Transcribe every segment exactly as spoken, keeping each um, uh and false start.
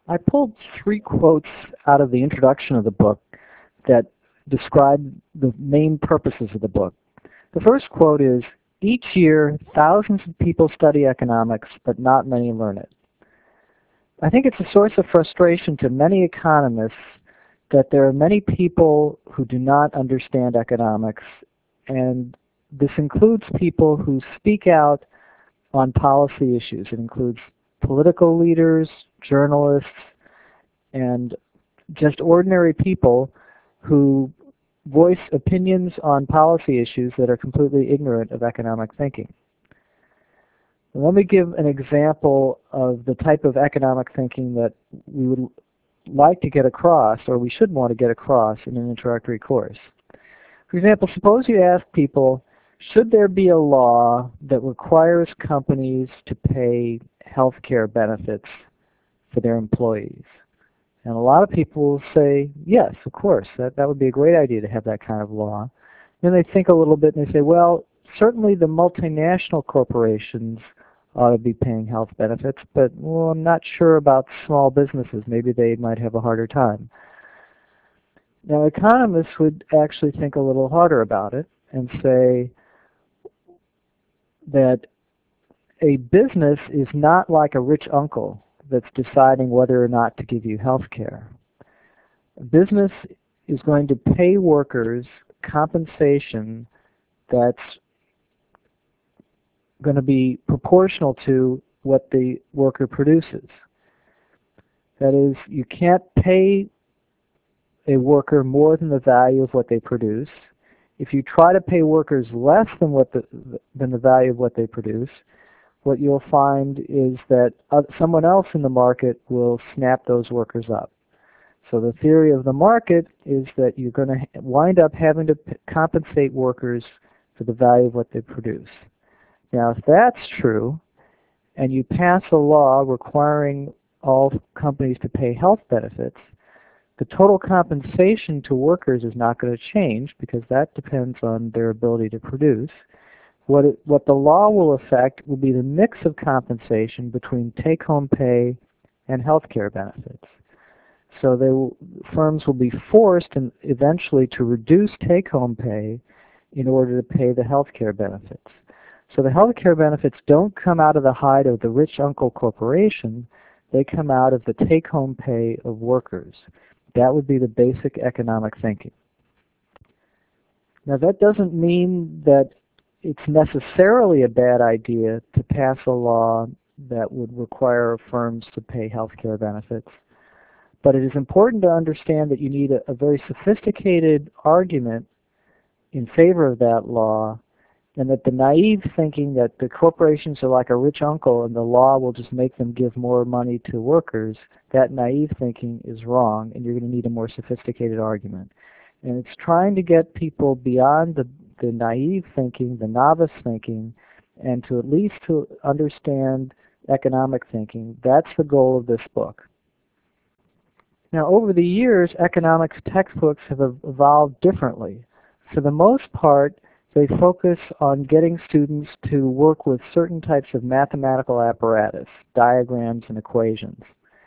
I pulled three quotes out of the introduction of the book that describe the main purposes of the book. The first quote is, "Each year, thousands of people study economics, but not many learn it." I think it's a source of frustration to many economists that there are many people who do not understand economics, and this includes people who speak out on policy issues. It includes political leaders, journalists, and just ordinary people who voice opinions on policy issues that are completely ignorant of economic thinking. Let me give an example of the type of economic thinking that we would like to get across, or we should want to get across in an introductory course. For example, suppose you ask people, should there be a law that requires companies to pay health care benefits for their employees? And a lot of people will say, yes, of course, that, that would be a great idea to have that kind of law. Then they think a little bit and they say, well, certainly the multinational corporations ought to be paying health benefits, but well, I'm not sure about small businesses. Maybe they might have a harder time. Now, economists would actually think a little harder about it and say that a business is not like a rich uncle that's deciding whether or not to give you health care. A business is going to pay workers compensation that's going to be proportional to what the worker produces. That is, you can't pay a worker more than the value of what they produce. If you try to pay workers less than what the, than the value of what they produce, what you'll find is that someone else in the market will snap those workers up. So the theory of the market is that you're going to wind up having to compensate workers for the value of what they produce. Now, if that's true, and you pass a law requiring all companies to pay health benefits, the total compensation to workers is not going to change because that depends on their ability to produce. What, it, what the law will affect will be the mix of compensation between take-home pay and health care benefits. So they will, firms will be forced in, eventually to reduce take-home pay in order to pay the health care benefits. So the health care benefits don't come out of the hide of the rich uncle corporation, they come out of the take-home pay of workers. That would be the basic economic thinking. Now that doesn't mean that it's necessarily a bad idea to pass a law that would require firms to pay health care benefits. But it is important to understand that you need a, a very sophisticated argument in favor of that law, and that the naive thinking that the corporations are like a rich uncle and the law will just make them give more money to workers, that naive thinking is wrong, and you're going to need a more sophisticated argument. And it's trying to get people beyond the, the naive thinking, the novice thinking, and to at least to understand economic thinking. That's the goal of this book. Now, over the years, economics textbooks have evolved differently. For the most part, they focus on getting students to work with certain types of mathematical apparatus, diagrams and equations.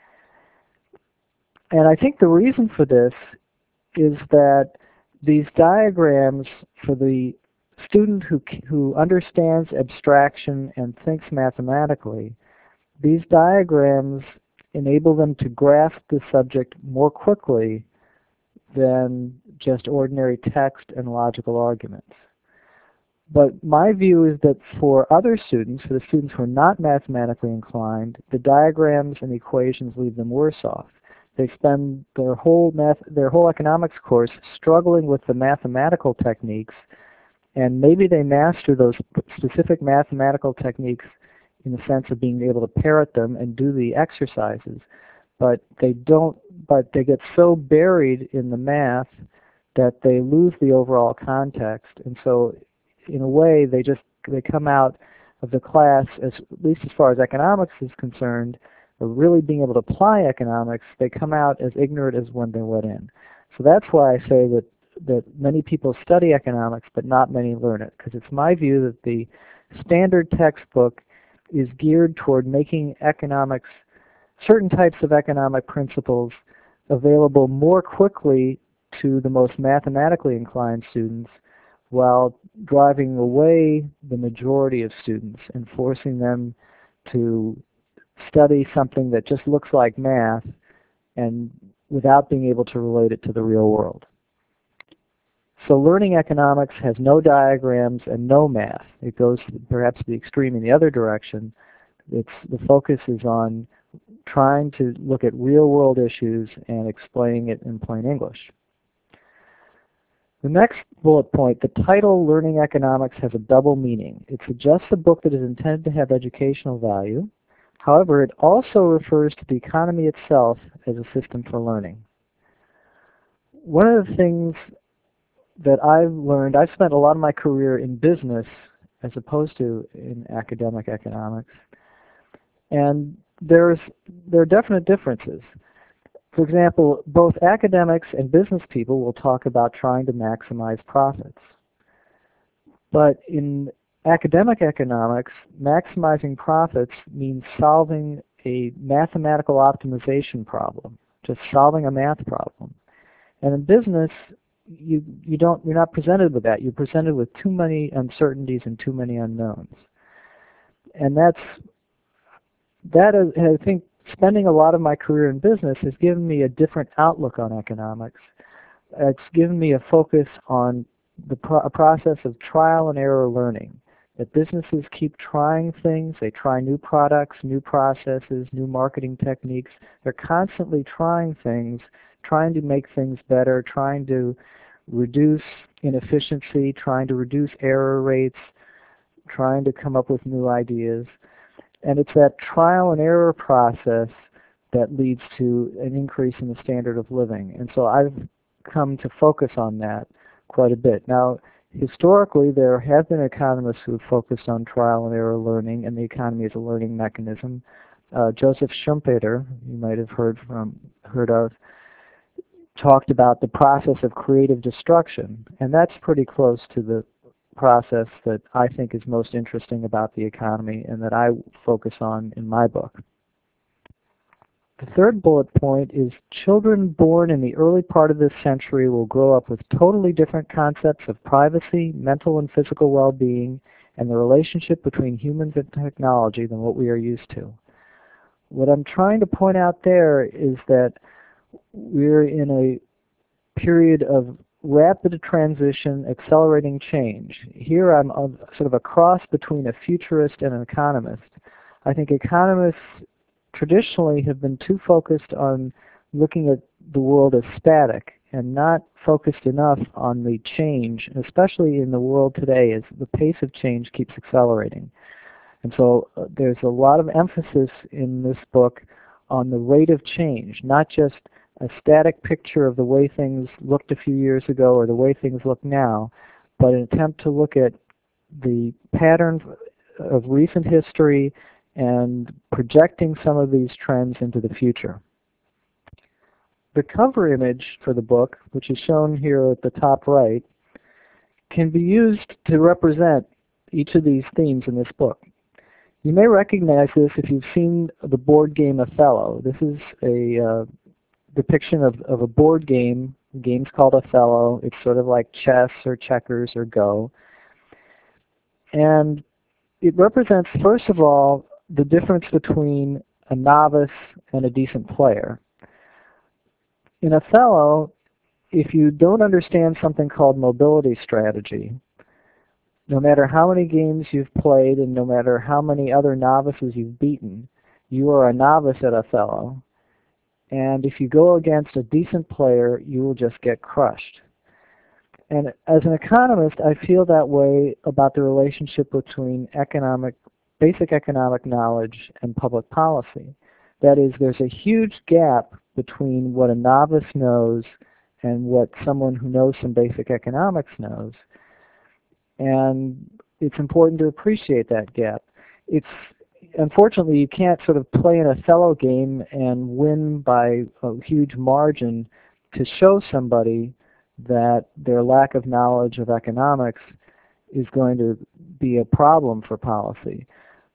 And I think the reason for this is that these diagrams, for the student who, who understands abstraction and thinks mathematically, these diagrams enable them to grasp the subject more quickly than just ordinary text and logical arguments. But my view is that for other students, for the students who are not mathematically inclined, the diagrams and equations leave them worse off. They spend their whole math, their whole economics course struggling with the mathematical techniques, and maybe they master those specific mathematical techniques in the sense of being able to parrot them and do the exercises, but they don't. But they get so buried in the math that they lose the overall context, and so, in a way, they just they come out of the class, as at least as far as economics is concerned, of really being able to apply economics. They come out as ignorant as when they went in. So that's why I say that that many people study economics, but not many learn it, because it's my view that the standard textbook is geared toward making economics certain types of economic principles available more quickly to the most mathematically inclined students while driving away the majority of students and forcing them to study something that just looks like math and without being able to relate it to the real world. So learning economics has no diagrams and no math. It goes perhaps the extreme in the other direction. It's, the focus is on trying to look at real-world issues and explaining it in plain English. The next bullet point, the title Learning Economics has a double meaning. It suggests a book that is intended to have educational value. However, it also refers to the economy itself as a system for learning. One of the things that I've learned, I've spent a lot of my career in business as opposed to in academic economics, and there's, there are definite differences. For example, both academics and business people will talk about trying to maximize profits. But in academic economics, maximizing profits means solving a mathematical optimization problem, just solving a math problem. And in business, you, you don't, you're not presented with that. You're presented with too many uncertainties and too many unknowns. And that's, that is, I think, spending a lot of my career in business has given me a different outlook on economics. It's given me a focus on the pro a process of trial and error learning. That businesses keep trying things, they try new products, new processes, new marketing techniques. They're constantly trying things, trying to make things better, trying to reduce inefficiency, trying to reduce error rates, trying to come up with new ideas. And it's that trial and error process that leads to an increase in the standard of living. And so I've come to focus on that quite a bit. Now, historically, there have been economists who have focused on trial and error learning and the economy as a learning mechanism. Uh, Joseph Schumpeter, you might have heard from, heard of, talked about the process of creative destruction, and that's pretty close to the process that I think is most interesting about the economy and that I focus on in my book. The third bullet point is children born in the early part of this century will grow up with totally different concepts of privacy, mental and physical well-being, and the relationship between humans and technology than what we are used to. What I'm trying to point out there is that we're in a period of rapid transition, accelerating change. Here I'm a, sort of a cross between a futurist and an economist. I think economists traditionally have been too focused on looking at the world as static and not focused enough on the change, especially in the world today as the pace of change keeps accelerating. And so uh, there's a lot of emphasis in this book on the rate of change, not just a static picture of the way things looked a few years ago or the way things look now, but an attempt to look at the patterns of recent history and projecting some of these trends into the future. The cover image for the book, which is shown here at the top right, can be used to represent each of these themes in this book. You may recognize this if you've seen the board game Othello. This is a uh, depiction of, of a board game. The game's called Othello. It's sort of like chess or checkers or Go. And it represents, first of all, the difference between a novice and a decent player. In Othello, if you don't understand something called mobility strategy, no matter how many games you've played and no matter how many other novices you've beaten, you are a novice at Othello. And if you go against a decent player, you will just get crushed. And as an economist, I feel that way about the relationship between economic, basic economic knowledge and public policy. That is, there's a huge gap between what a novice knows and what someone who knows some basic economics knows. And it's important to appreciate that gap. It's unfortunately, you can't sort of play an Othello game and win by a huge margin to show somebody that their lack of knowledge of economics is going to be a problem for policy.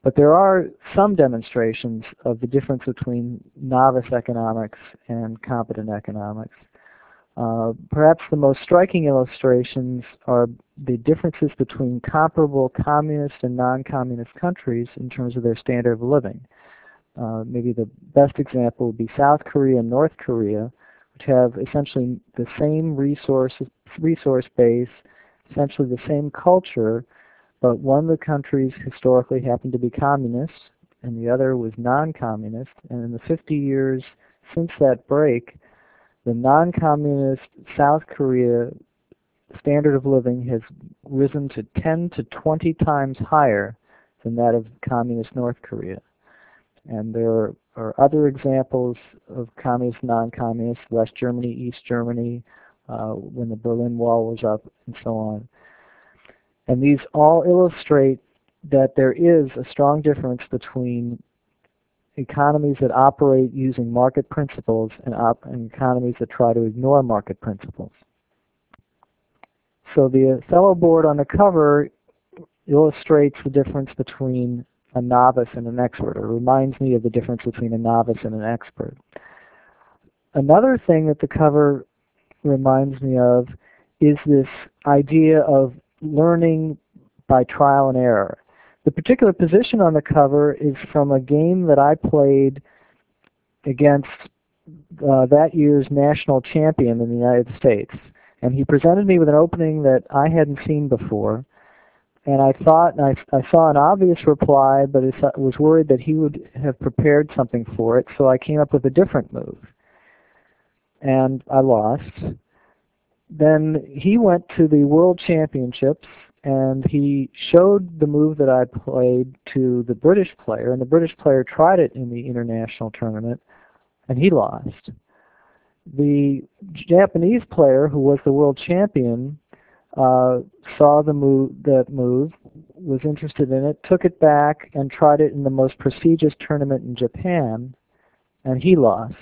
But there are some demonstrations of the difference between novice economics and competent economics. Uh, perhaps the most striking illustrations are the differences between comparable communist and non-communist countries in terms of their standard of living. Uh, maybe the best example would be South Korea and North Korea, which have essentially the same resource, resource base, essentially the same culture, but one of the countries historically happened to be communist, and the other was non-communist. And in the fifty years since that break, the non-communist South Korea standard of living has risen to ten to twenty times higher than that of communist North Korea. And there are other examples of communist, non-communist, West Germany, East Germany, uh, when the Berlin Wall was up, and so on. And these all illustrate that there is a strong difference between economies that operate using market principles and, op and economies that try to ignore market principles. So the Othello board on the cover illustrates the difference between a novice and an expert. It reminds me of the difference between a novice and an expert. Another thing that the cover reminds me of is this idea of learning by trial and error. The particular position on the cover is from a game that I played against uh, that year's national champion in the United States. And he presented me with an opening that I hadn't seen before. And I thought, and I, I saw an obvious reply, but I was worried that he would have prepared something for it, so I came up with a different move. And I lost. Then he went to the World Championships, and he showed the move that I played to the British player, and the British player tried it in the international tournament, and he lost. The Japanese player, who was the world champion, uh, saw the move, that move, was interested in it, took it back, and tried it in the most prestigious tournament in Japan, and he lost.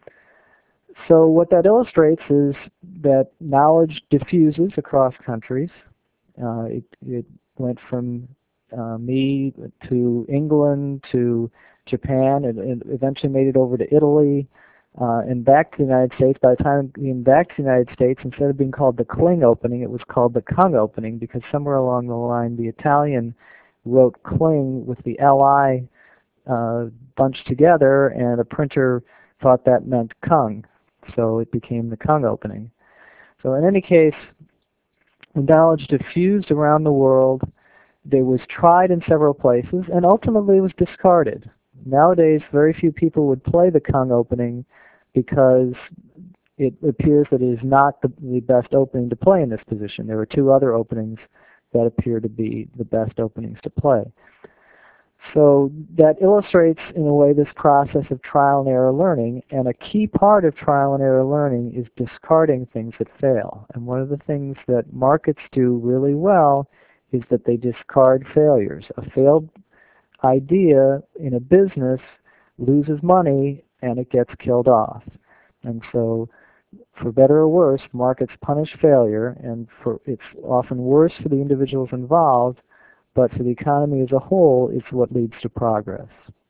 So what that illustrates is that knowledge diffuses across countries. Uh, it, it went from uh, me to England to Japan, and it eventually made it over to Italy, uh, and back to the United States. By the time it came back to the United States, instead of being called the Kling opening, it was called the Kung opening, because somewhere along the line the Italian wrote Kling with the L I uh, bunched together, and a printer thought that meant Kung, so it became the Kung opening. So in any case, knowledge diffused around the world. It was tried in several places, and ultimately was discarded. Nowadays, very few people would play the Kung opening because it appears that it is not the, the best opening to play in this position. There are two other openings that appear to be the best openings to play. So that illustrates, in a way, this process of trial and error learning, and a key part of trial and error learning is discarding things that fail. And one of the things that markets do really well is that they discard failures. A failed idea in a business loses money and it gets killed off. And so, for better or worse, markets punish failure, and for, it's often worse for the individuals involved, but for the economy as a whole, it's what leads to progress.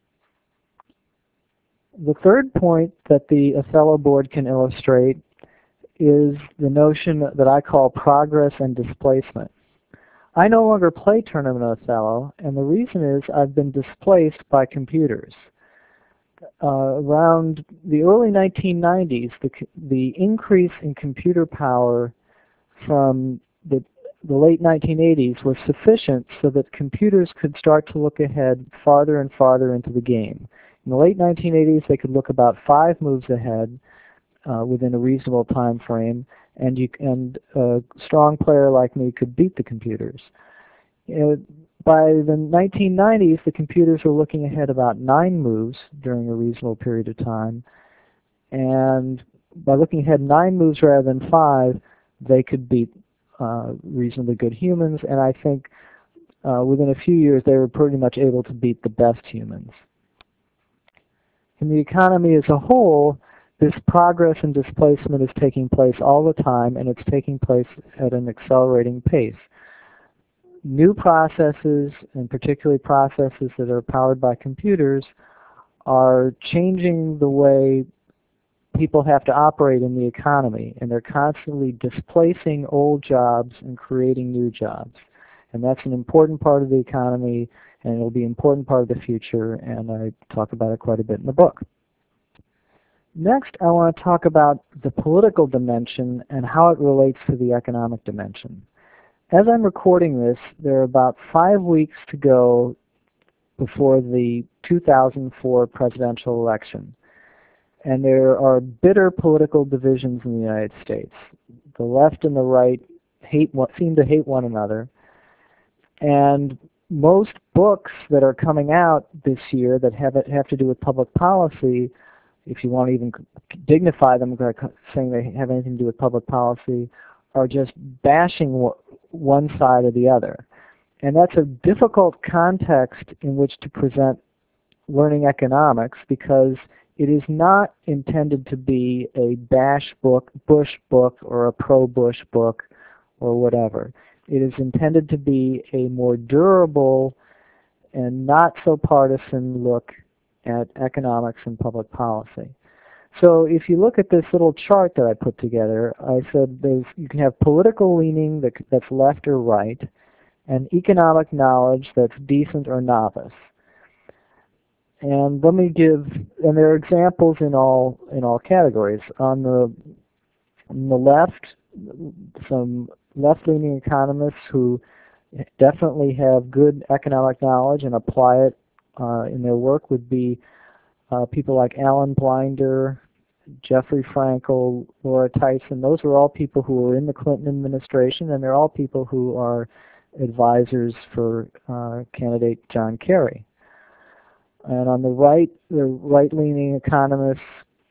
The third point that the Othello board can illustrate is the notion that I call progress and displacement. I no longer play Tournament Othello, and the reason is I've been displaced by computers. Uh, around the early nineteen nineties, the, the increase in computer power from the the late nineteen eighties was sufficient so that computers could start to look ahead farther and farther into the game. In the late nineteen eighties, they could look about five moves ahead uh, within a reasonable time frame, and, you, and a strong player like me could beat the computers. You know, by the nineteen nineties, the computers were looking ahead about nine moves during a reasonable period of time, and by looking ahead nine moves rather than five, they could beat Uh, reasonably good humans, and I think uh, within a few years they were pretty much able to beat the best humans. In the economy as a whole, this progress and displacement is taking place all the time, and it's taking place at an accelerating pace. new processes, and particularly processes that are powered by computers, are changing the way people have to operate in the economy, and they're constantly displacing old jobs and creating new jobs. And that's an important part of the economy, and it'll be an important part of the future, and I talk about it quite a bit in the book. Next, I want to talk about the political dimension and how it relates to the economic dimension. As I'm recording this, there are about five weeks to go before the two thousand four presidential election. And there are bitter political divisions in the United States. The left and the right hate, seem to hate one another. And most books that are coming out this year that have, have to do with public policy, if you want to even dignify them saying they have anything to do with public policy, are just bashing one side or the other. And that's a difficult context in which to present learning economics, because it is not intended to be a bash book, Bush book, or a pro-Bush book, or whatever. It is intended to be a more durable and not so partisan look at economics and public policy. So if you look at this little chart that I put together, I said there's, you can have political leaning that, that's left or right, and economic knowledge that's decent or novice. And let me give, and there are examples in all in all categories. On the on the left, some left-leaning economists who definitely have good economic knowledge and apply it uh, in their work would be uh, people like Alan Blinder, Jeffrey Frankel, Laura Tyson. Those are all people who were in the Clinton administration, and they're all people who are advisors for uh, candidate John Kerry. And on the right, the right-leaning economists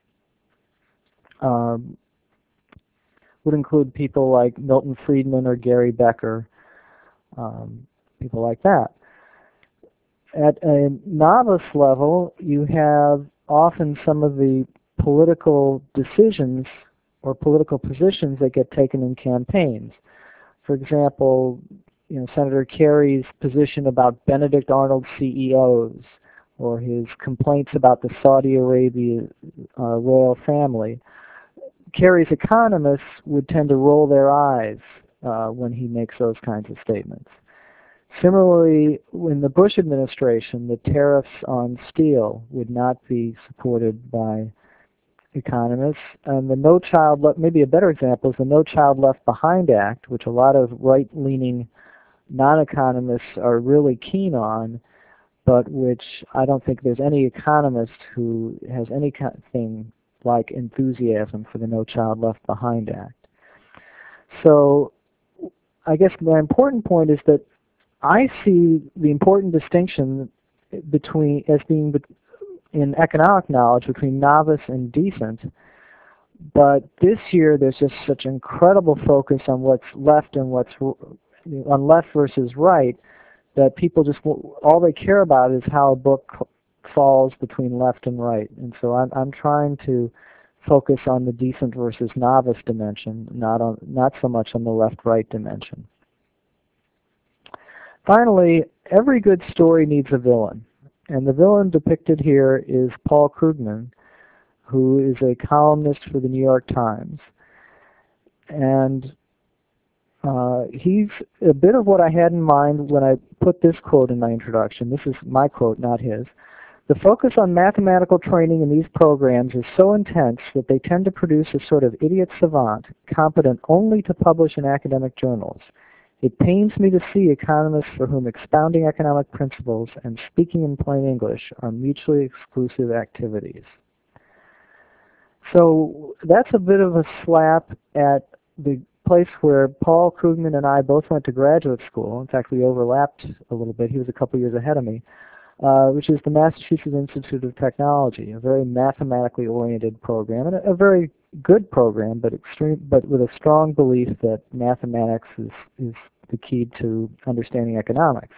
um, would include people like Milton Friedman or Gary Becker, um, people like that. At a novice level, you have often some of the political decisions or political positions that get taken in campaigns. For example, you know, Senator Kerry's position about Benedict Arnold C E Os, or his complaints about the Saudi Arabia uh, royal family. Kerry's economists would tend to roll their eyes uh, when he makes those kinds of statements. Similarly, in the Bush administration, the tariffs on steel would not be supported by economists. And the No Child Left, maybe a better example is the No Child Left Behind Act, which a lot of right-leaning non-economists are really keen on, but which I don't think there's any economist who has anything like enthusiasm for the No Child Left Behind Act. So I guess the important point is that I see the important distinction between as being in economic knowledge between novice and decent, but this year there's just such incredible focus on what's left and what's on left versus right, that people just, all they care about is how a book falls between left and right. And so I'm, I'm trying to focus on the decent versus novice dimension, not, on, not so much on the left-right dimension. Finally, every good story needs a villain. And the villain depicted here is Paul Krugman, who is a columnist for the New York Times. And Uh, he's a bit of what I had in mind when I put this quote in my introduction. This is my quote, not his. The focus on mathematical training in these programs is so intense that they tend to produce a sort of idiot savant, competent only to publish in academic journals. It pains me to see economists for whom expounding economic principles and speaking in plain English are mutually exclusive activities. So that's a bit of a slap at the place where Paul Krugman and I both went to graduate school. In fact, we overlapped a little bit. He was a couple years ahead of me, uh, which is the Massachusetts Institute of Technology, a very mathematically oriented program, and a, a very good program, but extreme, but with a strong belief that mathematics is, is the key to understanding economics.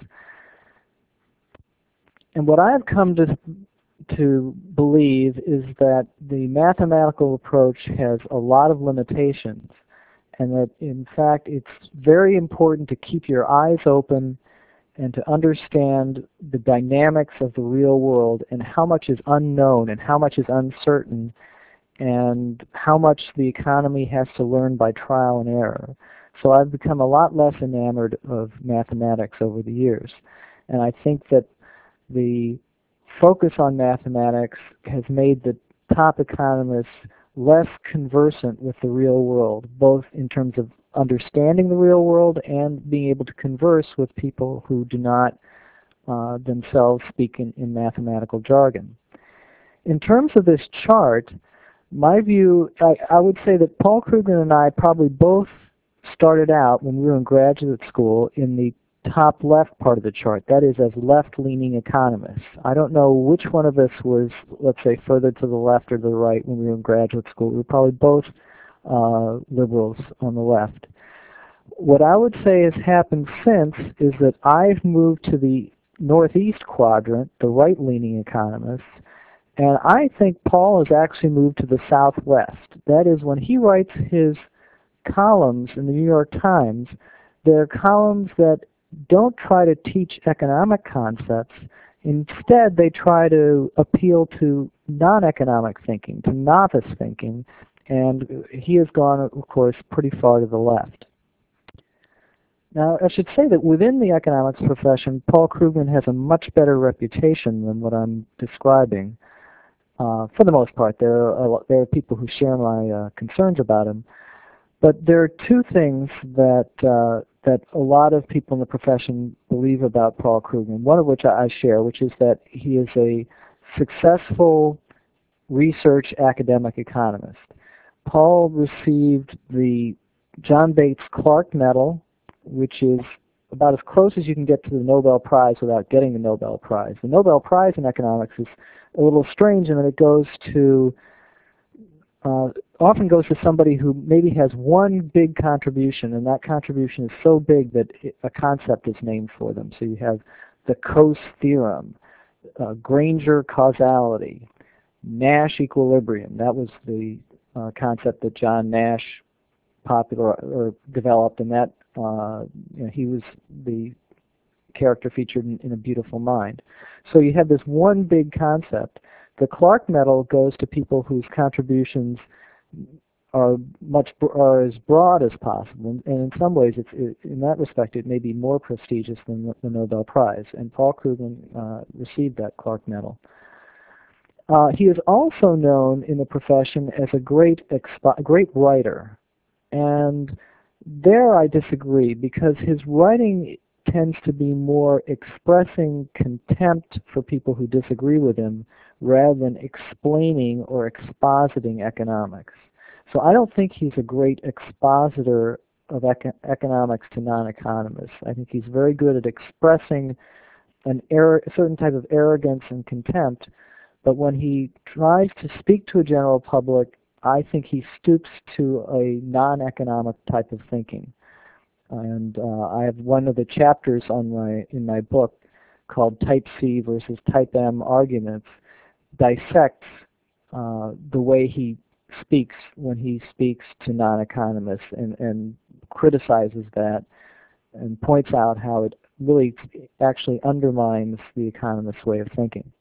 And what I've come to to believe is that the mathematical approach has a lot of limitations. and that in fact it's very important to keep your eyes open and to understand the dynamics of the real world and how much is unknown and how much is uncertain and how much the economy has to learn by trial and error. So I've become a lot less enamored of mathematics over the years. And I think that the focus on mathematics has made the top economists less conversant with the real world, both in terms of understanding the real world and being able to converse with people who do not uh, themselves speak in, in mathematical jargon. In terms of this chart, my view, I, I would say that Paul Krugman and I probably both started out when we were in graduate school in the top left part of the chart, that is as left-leaning economists. I don't know which one of us was, let's say, further to the left or the right when we were in graduate school. We were probably both uh, liberals on the left. What I would say has happened since is that I've moved to the northeast quadrant, the right-leaning economists, and I think Paul has actually moved to the southwest. That is, when he writes his columns in the New York Times, they're columns that don't try to teach economic concepts. Instead, they try to appeal to non-economic thinking, to novice thinking, and he has gone, of course, pretty far to the left. Now, I should say that within the economics profession, Paul Krugman has a much better reputation than what I'm describing. Uh, for the most part, there are, there are people who share my uh, concerns about him. But there are two things that uh, that a lot of people in the profession believe about Paul Krugman, one of which I share, which is that he is a successful research academic economist. Paul received the John Bates Clark Medal, which is about as close as you can get to the Nobel Prize without getting the Nobel Prize. The Nobel Prize in economics is a little strange in that it goes to Uh, often goes to somebody who maybe has one big contribution, and that contribution is so big that it, a concept is named for them. So you have the Coase theorem, uh, Granger causality, Nash equilibrium. That was the uh, concept that John Nash popular or developed, and that uh, you know, he was the character featured in, in A Beautiful Mind. So you have this one big concept. The Clark Medal goes to people whose contributions are much are as broad as possible, and in some ways, it's, it, in that respect, it may be more prestigious than the, the Nobel Prize. And Paul Krugman uh, received that Clark Medal. Uh, he is also known in the profession as a great expo great writer, and there I disagree because his writing tends to be more expressing contempt for people who disagree with him rather than explaining or expositing economics. So I don't think he's a great expositor of econ economics to non-economists. I think he's very good at expressing an a certain type of arrogance and contempt, but when he tries to speak to a general public, I think he stoops to a non-economic type of thinking. And uh, I have one of the chapters on my in my book called Type C versus Type M Arguments dissects uh, the way he speaks when he speaks to non-economists and, and criticizes that and points out how it really actually undermines the economist's way of thinking.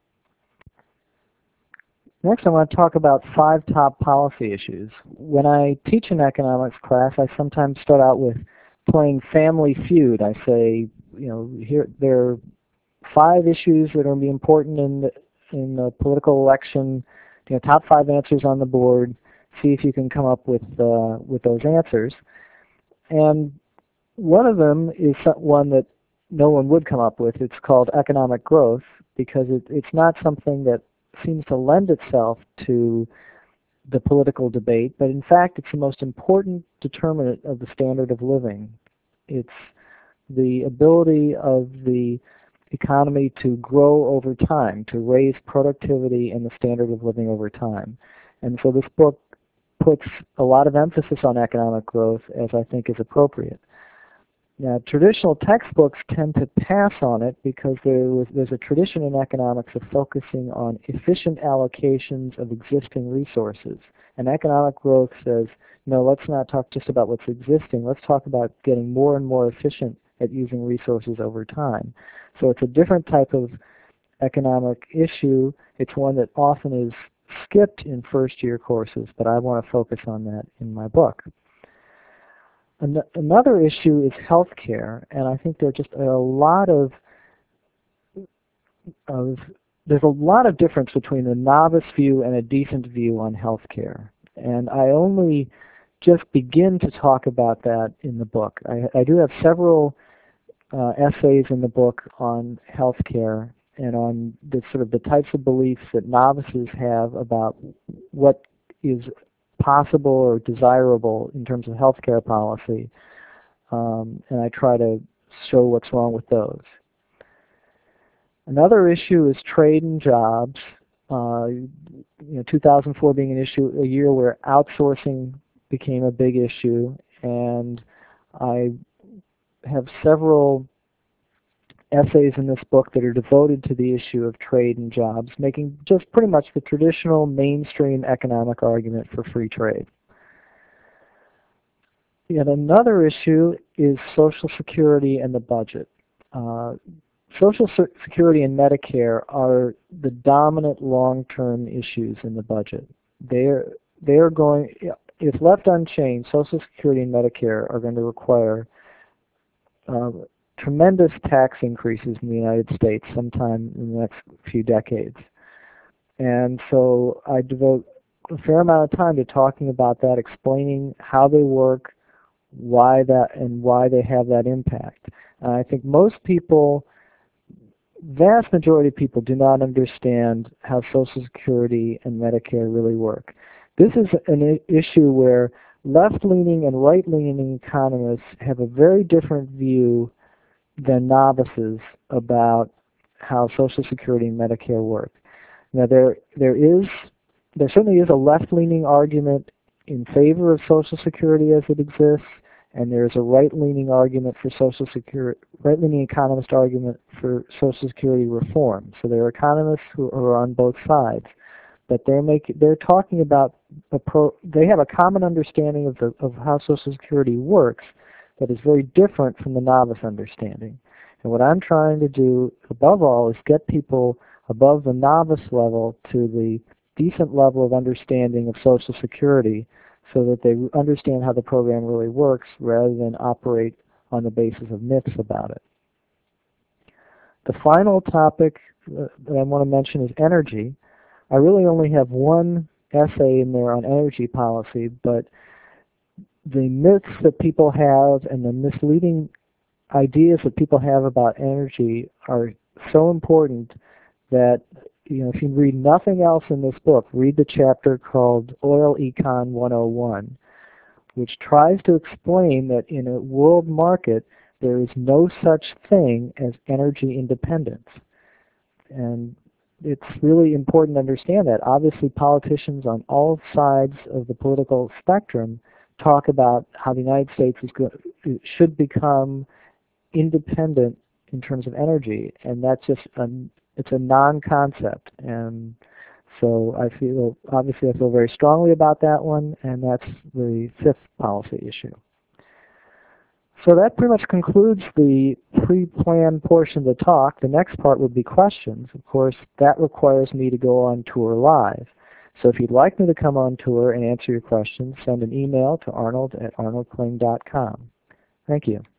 Next, I want to talk about five top policy issues. When I teach an economics class, I sometimes start out with playing Family Feud. I say, you know, here there are five issues that are going to be important in the, in the political election. You know, top five answers on the board. See if you can come up with uh, with those answers. And one of them is one that no one would come up with. It's called economic growth because it, it's not something that seems to lend itself to the political debate, but in fact it's the most important determinant of the standard of living. It's the ability of the economy to grow over time, to raise productivity and the standard of living over time. And so this book puts a lot of emphasis on economic growth, as I think is appropriate. Now, traditional textbooks tend to pass on it because there was, there's a tradition in economics of focusing on efficient allocations of existing resources. And economic growth says, no, let's not talk just about what's existing. Let's talk about getting more and more efficient at using resources over time. So it's a different type of economic issue. It's one that often is skipped in first-year courses, but I want to focus on that in my book. An another issue is healthcare, and I think there are just a lot of, of there's a lot of difference between a novice view and a decent view on healthcare. And I only just begin to talk about that in the book. I, I do have several uh, essays in the book on healthcare and on the sort of the types of beliefs that novices have about what is possible or desirable in terms of healthcare policy, um, and I try to show what's wrong with those. Another issue is trade and jobs. Uh, you know, two thousand four being an issue, a year where outsourcing became a big issue, and I have several essays in this book that are devoted to the issue of trade and jobs, making just pretty much the traditional mainstream economic argument for free trade. Yet another issue is Social Security and the budget. Uh, Social Security and Medicare are the dominant long-term issues in the budget. They're, they're going, if left unchanged, Social Security and Medicare are going to require uh, tremendous tax increases in the United States sometime in the next few decades. And so I devote a fair amount of time to talking about that, explaining how they work, why that, and why they have that impact. And I think most people, vast majority of people, do not understand how Social Security and Medicare really work. This is an issue where left-leaning and right-leaning economists have a very different view than novices about how Social Security and Medicare work. Now, there there is there certainly is a left-leaning argument in favor of Social Security as it exists, and there is a right-leaning argument for Social Security, right-leaning economist argument for Social Security reform. So there are economists who are on both sides, but they're make they're talking about a pro. They have a common understanding of the of how Social Security works that is very different from the novice understanding. And what I'm trying to do, above all, is get people above the novice level to the decent level of understanding of Social Security so that they understand how the program really works rather than operate on the basis of myths about it. The final topic uh, that I want to mention is energy. I really only have one essay in there on energy policy, but the myths that people have and the misleading ideas that people have about energy are so important that, you know, if you read nothing else in this book, read the chapter called Oil Econ one oh one, which tries to explain that in a world market there is no such thing as energy independence. And it's really important to understand that. Obviously, politicians on all sides of the political spectrum talk about how the United States is go should become independent in terms of energy, and that's just a, it's a non-concept. And so I feel, obviously I feel very strongly about that one, and that's the fifth policy issue. So that pretty much concludes the pre-planned portion of the talk. The next part would be questions. Of course, that requires me to go on tour live. So if you'd like me to come on tour and answer your questions, send an email to arnold at arnold kling dot com. Thank you.